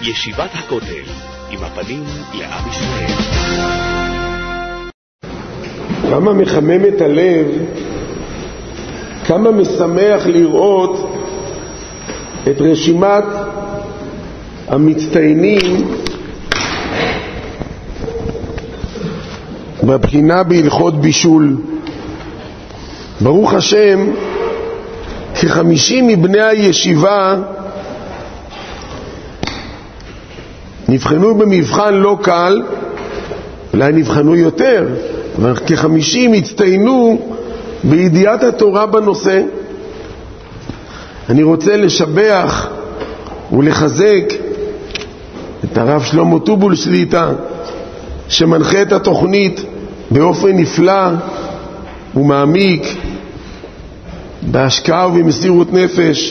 ישיבת הכותל, עם הפנים לעם ישראל. כמה מחמם את הלב, כמה משמח לראות את רשימת המצטיינים בבחינה בהלכות בישול. ברוך השם, כ50 מבני הישיבה נבחנו במבחן לא קל, אולי נבחנו יותר, אבל כ50 הצטיינו בידיעת התורה בנושא. אני רוצה לשבח ולחזק את הרב שלמה טובול שליטה, שמנחה את התוכנית באופן נפלא ומעמיק, בהשקעה ובמסירות נפש,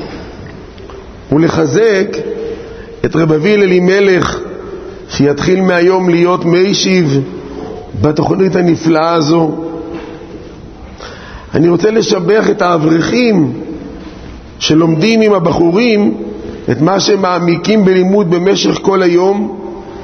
ולחזק את רב אביל אלימלך, שיתחיל מהיום להיות מיישיב בתוכנית הנפלאה הזו. אני רוצה לשבח את האברכים שלומדים עם הבחורים את מה שמעמיקים בלימוד במשך כל היום,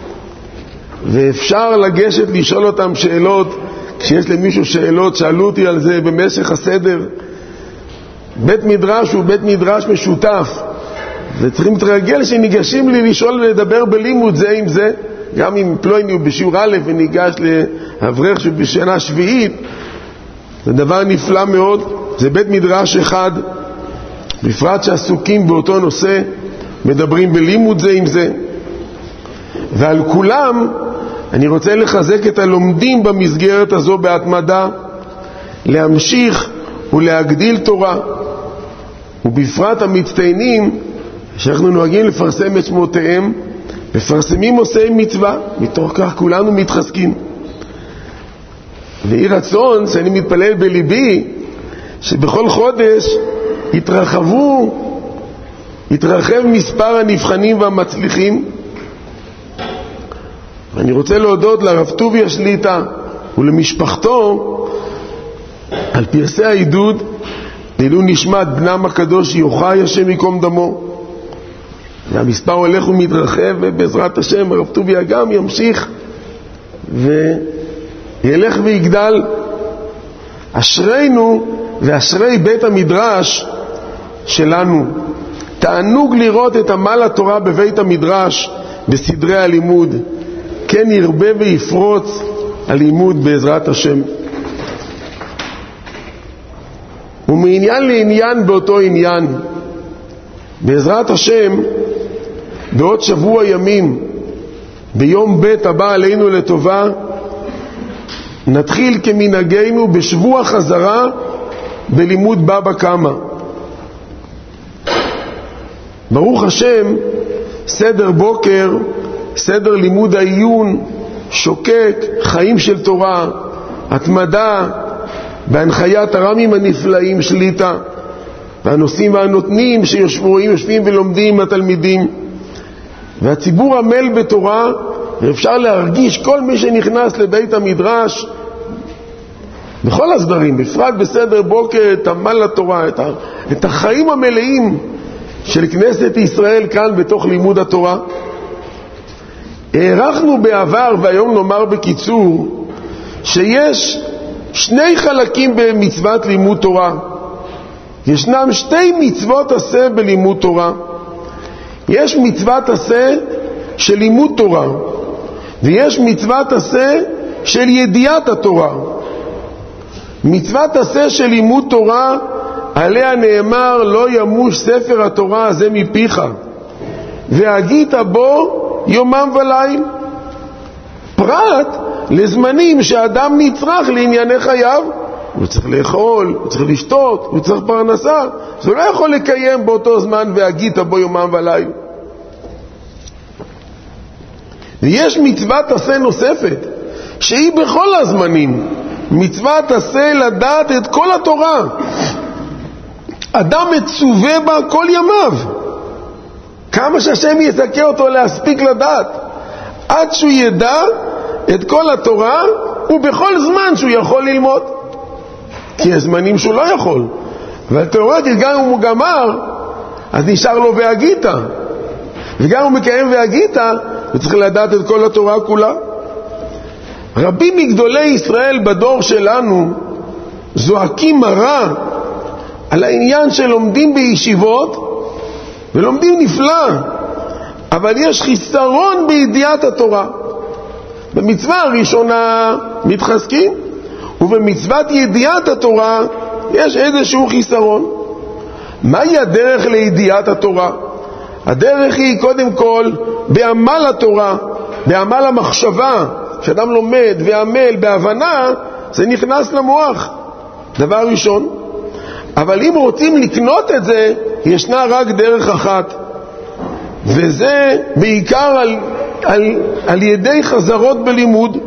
ואפשר לגשת לשאול אותם שאלות. כשיש למישהו שאלות, שאלו אותי על זה במשך הסדר. בית מדרש הוא בית מדרש משותף, וצריכים להתרגל שניגשים לי לשאול ולדבר בלימוד זה עם זה. גם אם פלויני הוא בשיעור א' וניגש לאברך שהוא בשנה שביעית, זה דבר נפלא מאוד. זה בית מדרש אחד, בפרט שעסוקים באותו נושא, מדברים בלימוד זה עם זה. ועל כולם אני רוצה לחזק את הלומדים במסגרת הזו בהתמדה, להמשיך ולהגדיל תורה, ובפרט המצטיינים שאנחנו נוהגים לפרסם את שמותיהם, מפרסמים עושי מצווה, מתוך כך כולנו מתחזקים. ויהי רצון שאני מתפלל בליבי שבכל חודש יתרחב מספר הנבחנים והמצליחים. אני רוצה להודות לרב טוביה שליטה ולמשפחתו על פרסי העידוד לעילוי נשמת בנם הקדוש יוחאי השם יקום דמו, והמספר הולך ומתרחב, ובעזרת השם הרב טוביה גם ימשיך וילך ויגדל. אשרינו ואשרי בית המדרש שלנו. תענוג לראות את עמל התורה בבית המדרש בסדרי הלימוד. כן ירבה ויפרוץ הלימוד בעזרת השם. ומעניין לעניין באותו עניין, בעזרת השם בעוד שבוע ימים, ביום ב' הבא עלינו לטובה, נתחיל כמנהגנו בשבוע חזרה בלימוד בבא קמא. ברוך השם, סדר בוקר, סדר לימוד העיון, שוקק, חיים של תורה, התמדה, בהנחיית הרמים הנפלאים שליטה, והנושאים והנותנים שיושבים ולומדים עם התלמידים, והציבור עמל בתורה. ואפשר להרגיש כל מי שנכנס לבית המדרש בכל הסדרים, בפרט בסדר בוקר, את עמל לתורה, את החיים המלאים של כנסת ישראל כאן בתוך לימוד התורה. הערכנו בעבר, והיום נאמר בקיצור, שיש שני חלקים במצוות לימוד תורה. ישנם שתי מצוות עשה בלימוד תורה. יש מצוות עשה של לימוד תורה, ויש מצוות עשה של ידיעת התורה. מצוות עשה של לימוד תורה, עליה נאמר לא ימוש ספר התורה הזה מפיך, והגית בו יומם וליל. פרט לזמנים שאדם נצרך לענייני חייו, הוא צריך לאכול, הוא צריך לשתות, הוא צריך פרנסה, אז הוא לא יכול לקיים באותו זמן והגית בו יומם וליל. ויש מצוות עשה נוספת שהיא בכל הזמנים, מצוות עשה לדעת את כל התורה. אדם מצווה בה כל ימיו, כמה שהשם יזכה אותו להספיק לדעת, עד שהוא ידע את כל התורה, ובכל זמן שהוא יכול ללמוד, כי הזמנים שהוא לא יכול. אבל תיאורטית גם אם הוא גמר, אז נשאר לו והגית. וגם הוא מקיים והגית, וצריך לדעת את כל התורה כולה. רבים מגדולי ישראל בדור שלנו זועקים מרה על העניין שלומדים בישיבות, ולומדים נפלא, אבל יש חיסרון בידיעת התורה. במצווה הראשונה מתחזקים, ובמצוות ידיעת התורה יש איזשהו חיסרון. מהי הדרך לידיעת התורה? הדרך היא קודם כל בעמל התורה, בעמל המחשבה. כשאדם לומד ועמל בהבנה, זה נכנס למוח, דבר ראשון. אבל אם רוצים לקנות את זה, ישנה רק דרך אחת, וזה בעיקר על ידי חזרות בלימוד.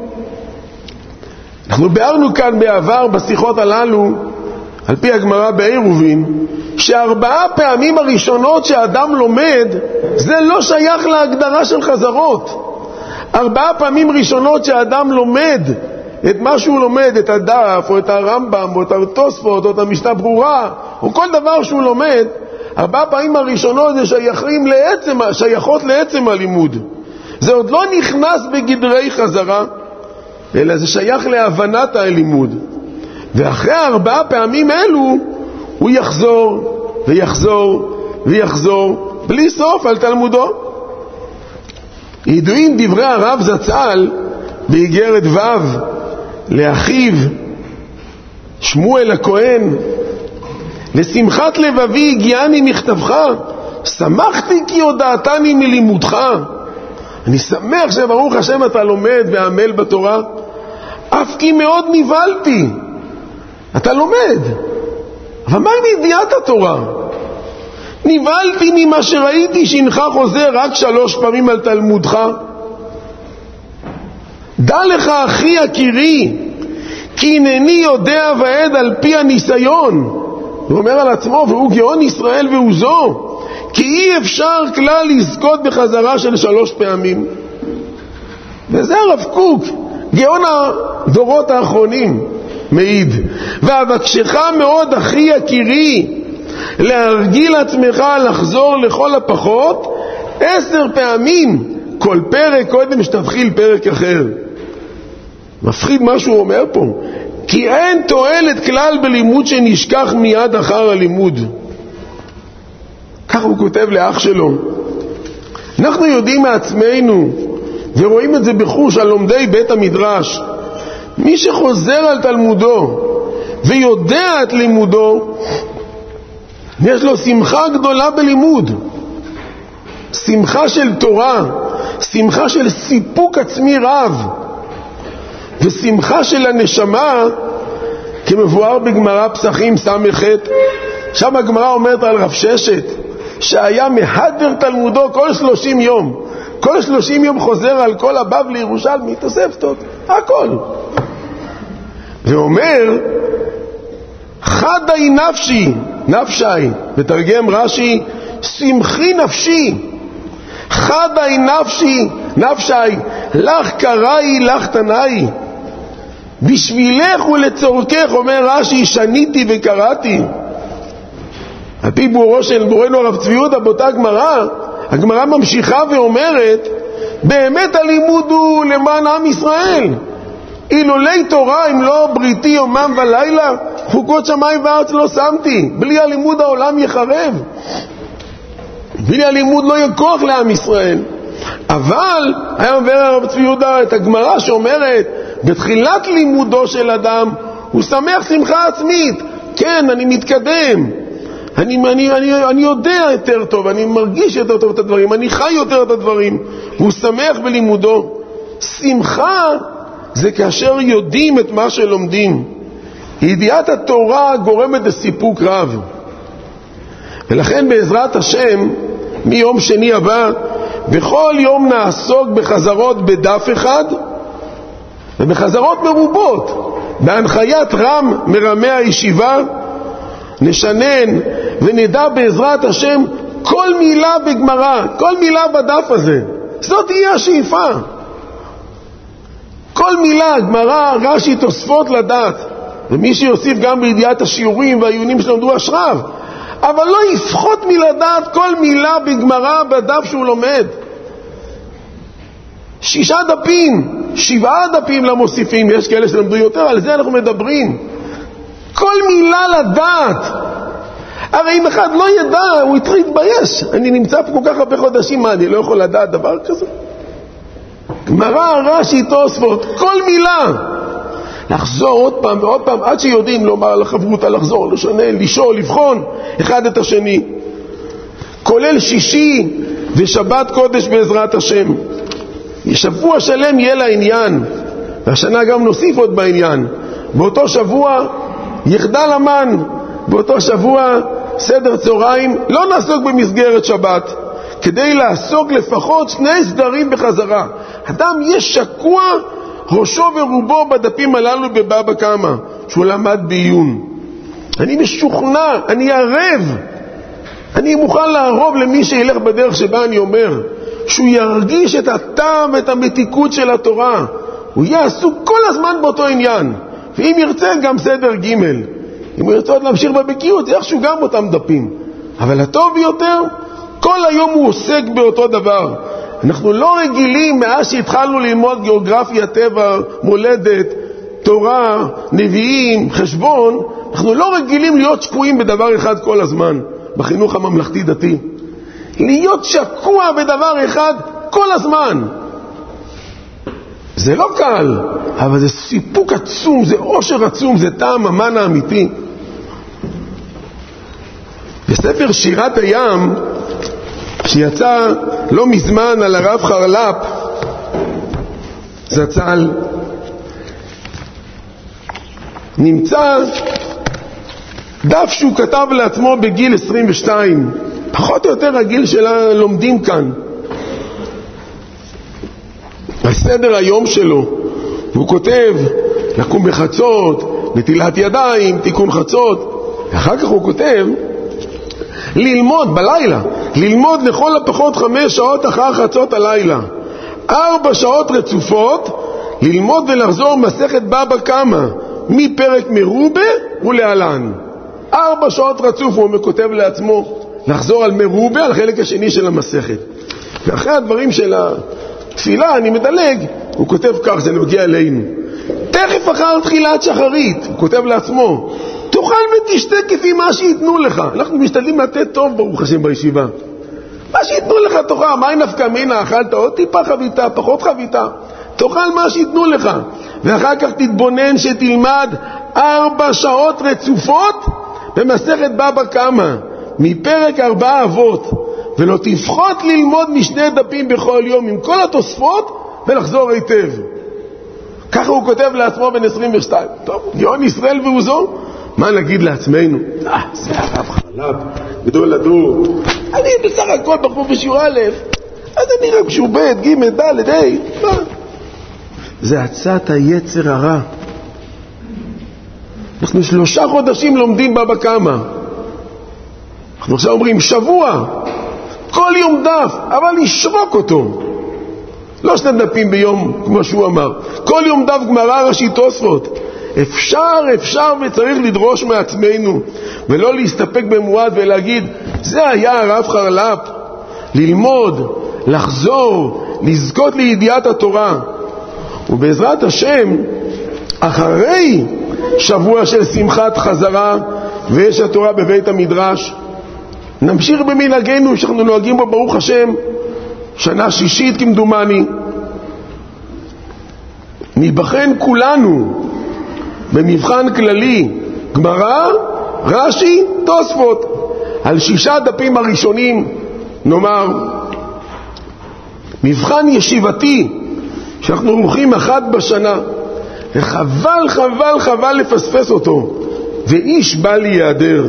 אנחנו ביארנו כאן בעבר בשיחות הללו, על פי הגמרא בעירובין, שארבעה פעמים הראשונות שאדם לומד, זה לא שייך להגדרה של חזרות. 4 פעמים ראשונות שאדם לומד את מה שהוא לומד, את הדף או את הרמב"ם או את התוספות או את המשנה ברורה או כל דבר שהוא לומד, 4 פעמים הראשונות זה שייכות לעצם הלימוד. זה עוד לא נכנס בגדרי חזרה, אלא זה שייך להבנת הלימוד. ואחרי 4 פעמים אלו הוא יחזור ויחזור ויחזור בלי סוף על תלמודו. ידועים דברי הרב זצ"ל באיגרת ו' לאחיו שמואל הכהן: לשמחת לבבי הגיעני מכתבך, שמחתי כי הודעתני מלימודך. אני שמח שברוך השם אתה לומד ועמל בתורה, אף כי מאוד נבהלתי. אתה לומד, אבל מה עם ידיעת התורה? נבהלתי ממה שראיתי שינך חוזר רק 3 פעמים על תלמודך. דע לך אחי יקירי, כי הנני יודע ועד על פי הניסיון. הוא אומר על עצמו, והוא גאון ישראל והוא זו, כי אי אפשר כלל לזכות בחזרה של 3 פעמים. וזה הרב קוק, גאון הדורות האחרונים, מעיד: ואבקשך מאוד אחי יקירי, להרגיל עצמך לחזור לכל הפחות 10 פעמים כל פרק קודם שתתחיל פרק אחר. מפחיד מה שהוא אומר פה, כי אין תועלת כלל בלימוד שנשכח מיד אחר הלימוד. כך הוא כותב לאח שלו. אנחנו יודעים מעצמנו ורואים את זה בחוש על לומדי בית המדרש, מי שחוזר על תלמודו ויודע את לימודו, יש לו שמחה גדולה בלימוד, שמחה של תורה, שמחה של סיפוק עצמי רב, ושמחה של הנשמה, כמבואר בגמרא פסחים ס"ח. שם הגמרא אומרת על רב ששת שהיה מהדר תלמודו כל 30 יום, כל 30 יום חוזר על כל הבבלי, ירושלמי, תוספתות, הכל. ואומר חדי נפשי, נפשי, בתרגם רש"י, שמחי נפשי, חדי נפשי, נפשי, לך קראי, לך תנאי, בשבילך ולצורכך, אומר רש"י, שניתי וקראתי. על פי בורו של בורנו הרב צבי יהודה באותה גמרא, הגמרא ממשיכה ואומרת, באמת הלימוד הוא למען עם ישראל. אילולי תורה אם לא בריתי יומם ולילה, חוקות שמיים וארץ לא שמתי. בלי הלימוד העולם יחרב, בלי הלימוד לא יהיה כוח לעם ישראל. אבל היה אומר הרב צבי יהודה את הגמרא שאומרת, בתחילת לימודו של אדם הוא שמח שמחה עצמית. כן, אני מתקדם, אני יודע יותר טוב, אני מרגיש יותר טוב את הדברים, אני חי יותר את הדברים, והוא שמח בלימודו. שמחה זה כאשר יודעים את מה שלומדים. ידיעת התורה גורמת לסיפוק רב. ולכן בעזרת השם מיום שני הבא בכל יום נעסוק בחזרות בדף אחד ובחזרות מרובות. בהנחיית רם מרמי הישיבה נשנן ונדע בעזרת השם כל מילה בגמרא, כל מילה בדף הזה. זאת תהיה השאיפה. כל מילה, גמרא, רש"י, תוספות לדעת, ומי שיוסיף גם בידיעת השיעורים והעיונים שלמדו אשריו. אבל לא יפחות מלדעת כל מילה בגמרא בדף שהוא לומד. 6 דפים, 7 דפים למוסיפים, יש כאלה שלמדו יותר, על זה אנחנו מדברים. כל מילה לדעת. הרי אם אחד לא ידע, הוא יתבייש. אני נמצא פה כל כך הרבה חודשים, מה, אני לא יכול לדעת דבר כזה? גמרא, רש"י, תוספות, כל מילה. לחזור עוד פעם ועוד פעם, עד שיודעים לומר לחברותה, לחזור, לשנה, לשאול, לבחון אחד את השני. כולל שישי ושבת קודש בעזרת השם. שבוע שלם יהיה לעניין, והשנה גם נוסיף עוד בעניין. באותו שבוע יחדל המן, באותו שבוע סדר צהריים, לא נעסוק במסגרת שבת, כדי לעסוק לפחות 2 סדרים בחזרה. אדם יש שקוע ראשו ורובו בדפים הללו בבבא קמא, שהוא למד בעיון. אני משוכנע, אני ערב, אני מוכן לערוב למי שילך בדרך שבה אני אומר, שהוא ירגיש את הטעם ואת המתיקות של התורה. הוא יהיה עסוק כל הזמן באותו עניין. ואם ירצה גם סדר ג', אם הוא ירצה עוד להמשיך בבקיאות, איכשהו גם אותם דפים. אבל הטוב ביותר, כל היום הוא עוסק באותו דבר. אנחנו לא רגילים מאז שהתחלנו ללמוד גיאוגרפיה, טבע, מולדת, תורה, נביאים, חשבון, אנחנו לא רגילים להיות שקועים בדבר אחד כל הזמן, בחינוך הממלכתי דתי. להיות שקוע בדבר אחד כל הזמן. זה לא קל, אבל זה סיפוק עצום, זה עושר עצום, זה טעם המן האמיתי. בספר שירת הים, שיצא לא מזמן על הרב חרל"פ זצ"ל, נמצא דף שהוא כתב לעצמו בגיל 22, פחות או יותר הגיל שלה לומדים כאן. בסדר היום שלו, והוא כותב לקום בחצות, נטילת ידיים, תיקון חצות. ואחר כך הוא כותב ללמוד בלילה, ללמוד לכל הפחות 5 שעות אחר חצות הלילה, 4 שעות רצופות, ללמוד ולחזור מסכת בבא קמא מפרק מרובה ולהלן. 4 שעות רצוף הוא כותב לעצמו, לחזור על מרובה, על החלק השני של המסכת. ואחרי הדברים של התפילה אני מדלג, הוא כותב כך, זה נוגע אלינו. תכף אחר תחילת שחרית, הוא כותב לעצמו, תאכל ותשתה כפי מה שיתנו לך. אנחנו משתדלים לתת טוב ברוך השם בישיבה. מה שיתנו לך תאכל, מה נפקא מינה, אכלת עוד טיפה חביתה, פחות חביתה, תאכל מה שיתנו לך. ואחר כך תתבונן שתלמד 4 שעות רצופות במסכת בבא קמא מפרק 4 אבות, ולא תפחות ללמוד מ2 דפים בכל יום עם כל התוספות ולחזור היטב. ככה הוא כותב לעצמו בן 22. טוב, גאון ישראל ועוזו, מה נגיד לעצמנו? זה הרב חרל"פ, גדול הדור. אני בסך הכל בחור בשיעור א', אז אני רק בשיעור ב', ג', ד', ה', מה? זה עצת היצר הרע. אנחנו 3 חודשים לומדים בבא קמא. אנחנו עכשיו אומרים שבוע, כל יום דף, אבל נשרוק אותו. לא 2 דפים ביום, כמו שהוא אמר. כל יום דף גמרא, רש"י, תוספות. אפשר וצריך לדרוש מעצמנו, ולא להסתפק במועט ולהגיד, זה היה הרב חרל"פ. ללמוד, לחזור, לזכות לידיעת התורה. ובעזרת השם, אחרי שבוע של שמחת חזרה ויש התורה בבית המדרש, נמשיך במנהגנו שאנחנו נוהגים בו ברוך השם, שנה 6 כמדומני. נבחן כולנו במבחן כללי, גמרא, רש"י, תוספות. על 6 דפים הראשונים נאמר מבחן ישיבתי שאנחנו עורכים 1 בשנה, וחבל חבל חבל לפספס אותו, ואיש בא להיעדר.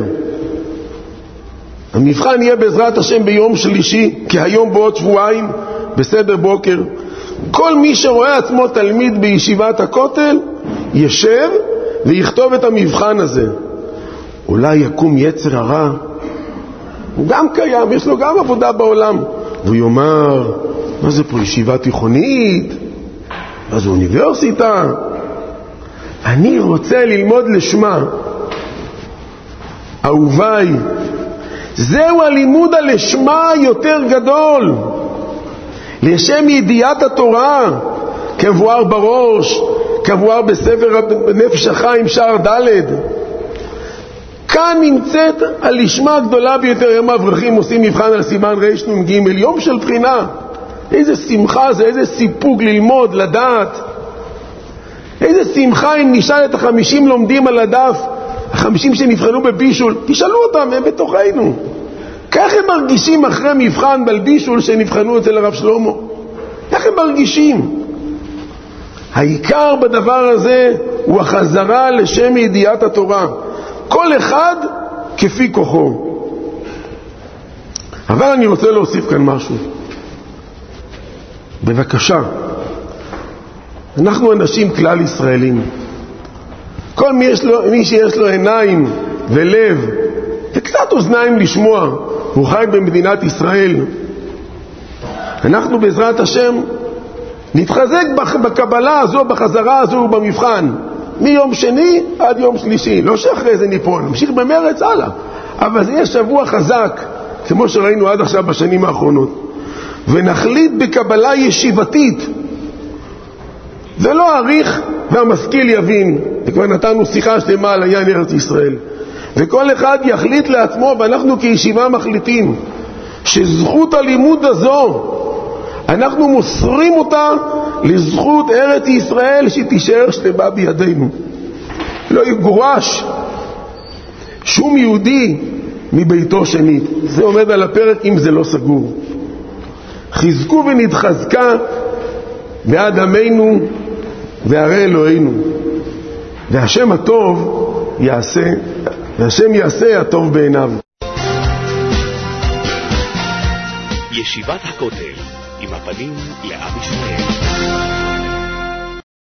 המבחן יהיה בעזרת השם ביום שלישי, כי היום בעוד שבועיים, בסדר בוקר. כל מי שרואה עצמו תלמיד בישיבת הכותל, ישב ויכתוב את המבחן הזה. אולי יקום יצר הרע, הוא גם קיים, יש לו גם עבודה בעולם, והוא יאמר, מה זה פה, ישיבה תיכונית? מה זה אוניברסיטה? אני רוצה ללמוד לשמה. אהוביי, זהו הלימוד הלשמה יותר גדול, לשם ידיעת התורה, כמבואר בראש, כמבואר בספר נפש החיים שער ד'. כאן נמצאת הלשמה הגדולה ביותר. יום האברכים עושים מבחן על סימן רנ"ג, יום של בחינה. איזה שמחה זה, איזה סיפוק ללמוד, לדעת. איזה שמחה אם נשאל את 50 לומדים על הדף, 50 שנבחנו בבישול, תשאלו אותם, הם בתוכנו. כך הם מרגישים אחרי מבחן בבישול שנבחנו אצל הרב שלמה. איך הם מרגישים? העיקר בדבר הזה הוא החזרה לשם ידיעת התורה. כל אחד כפי כוחו. אבל אני רוצה להוסיף כאן משהו. בבקשה. אנחנו אנשים כלל ישראלים. כל מי שיש לו עיניים ולב וקצת אוזניים לשמוע, הוא חי במדינת ישראל. אנחנו בעזרת השם נתחזק בקבלה הזו, בחזרה הזו, במבחן. מיום שני עד יום שלישי. לא שאחרי זה ניפול, נמשיך במרץ הלאה. אבל זה יהיה שבוע חזק, כמו שראינו עד עכשיו בשנים האחרונות. ונחליט בקבלה ישיבתית. ולא אריך והמשכיל יבין. וכבר נתנו שיחה שלמה על עניין ארץ ישראל. וכל אחד יחליט לעצמו, ואנחנו כישיבה מחליטים, שזכות הלימוד הזו, אנחנו מוסרים אותה לזכות ארץ ישראל שתישאר שלמה בידינו. לא יגורש שום יהודי מביתו שנית. זה עומד על הפרק אם זה לא סגור. חזקו ונתחזקה בעד עמנו וערי אלוהינו. והשם הטוב יעשה, והשם יעשה הטוב בעיניו. ישיבת הכותל עם הפנים לעם ישראל.